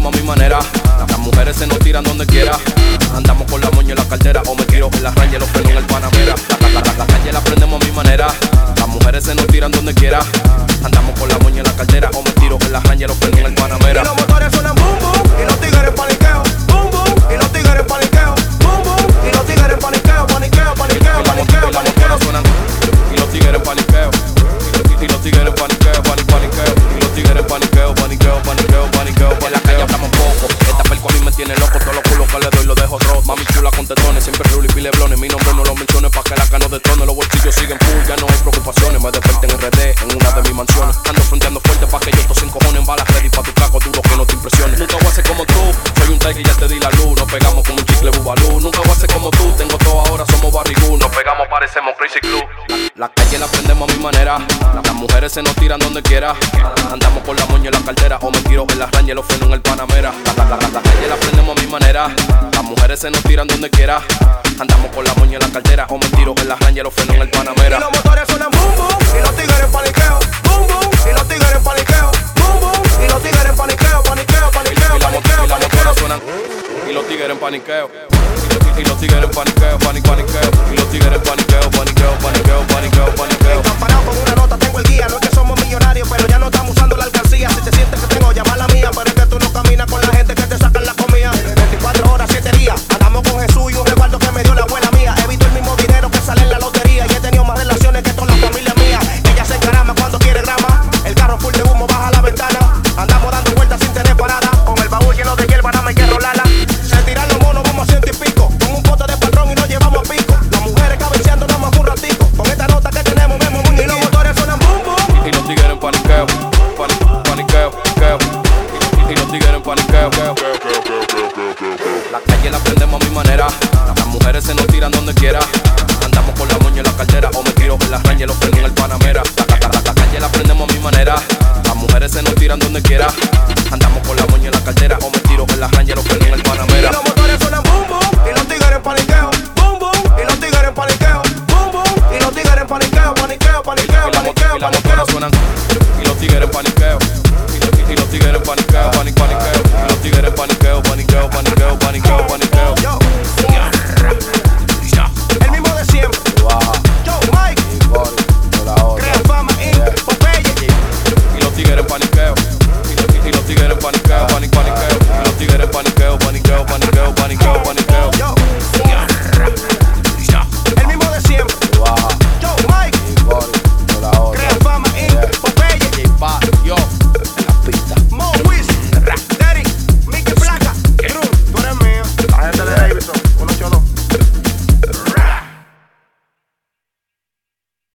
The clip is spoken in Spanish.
prendemos a mi manera. Las mujeres se nos tiran donde quiera. Andamos con la moña en la cartera o me tiro en la raya, los frenos en el Panamera. La calle la prendemos a mi manera. Las mujeres se nos tiran donde quiera. Andamos con la moña en la cartera o me tiro en la raya, los frenos en el Panamera. Y los motores suenan boom boom y los tigres paniqueo. Boom boom y los tigres paniqueo. Boom boom y los tigres paniqueo, paniqueo, paniqueo, paniqueo, paniqueo. Suenan y los tigres paniqueo. Y los tigres paniqueo, paniqueo. Y los tigres paniqueo, paniqueo, paniqueo, paniqueo. En la calle hablamos poco. Esta pelco a mí me tiene loco. Todos los culos que le doy los dejo rotos. Mami chula con tetones, siempre ruli y pileblones. Mi nombre no lo menciones pa' que la cano detone. Los bolsillos siguen full, ya no hay preocupaciones. Me desperté en RD, en una de mis mansiones. Ando fronteando fuerte pa' que yo estos 5 cojones. Balas ready pa' tu caco duro que no te impresiones. Nunca voy a ser como tú, soy un tiger y ya te di la luz. Nos pegamos con un chicle bubalú. Nunca voy a ser como tú, tengo todo ahora, somos barrigú. Nos pegamos, parecemos Crazy Club. La calle la prendemos a mi manera. Las mujeres se nos tiran donde quiera. Andamos con la moña en la cartera o me tiro en la raya, los frenos en el Panamera. La calle la prendemos a mi manera. Las mujeres se nos tiran donde quiera. Andamos con la moña en la cartera o me tiro en la raya, los frenos en el Panamera. Y los motores suenan boom boom y los tigres paniqueo. Boom boom y los tigres paniqueo. Boom boom y los tigres paniqueo, paniqueo, paniqueo, paniqueo, paniqueo. Suenan y los tigres en paniqueo. Y los tigres en paniqueo, paniqueo. Y los tigres en paniqueo, paniqueo. Están parados con una nota, tengo el guía. No es que somos millonarios, pero ya no estamos usando la alcancía. Si te sientes que tengo, llama la mía. Pero es que tú no caminas con la gente que te sacan la comida. 24 horas, 7 días. Andamos con Jesús y un resguardo que me dio la abuela mía. Evito el mismo dinero que sale en la lotería. Y he tenido más relaciones que toda la familia mía. Ella se encarama cuando quiere grama. El carro full de humo baja la ventana. Andamos dando vueltas sin tener parada. Con el baúl lleno de hierba, nada me quiero rolarla. Se tiran los monos, vamos a 100 y pico. Con un pote de patrón y nos llevamos a pico. Las mujeres cabeceando nada más un ratico. Con esta nota que tenemos, vemos muy. Y los motores suenan boom boom. Y los tigres en paniqueo, paniqueo. Y los tigres en paniqueo. La calle la prendemos a mi manera. Las mujeres se nos tiran donde quiera. Andamos con la moña en la cartera o me tiro en la raya, los frenos en el Panamera. La calle la prendemos a mi manera. Las mujeres se nos tiran donde quiera. Andamos con la moña en la cartera o me tiro en la raya, los frenos en el Panamera.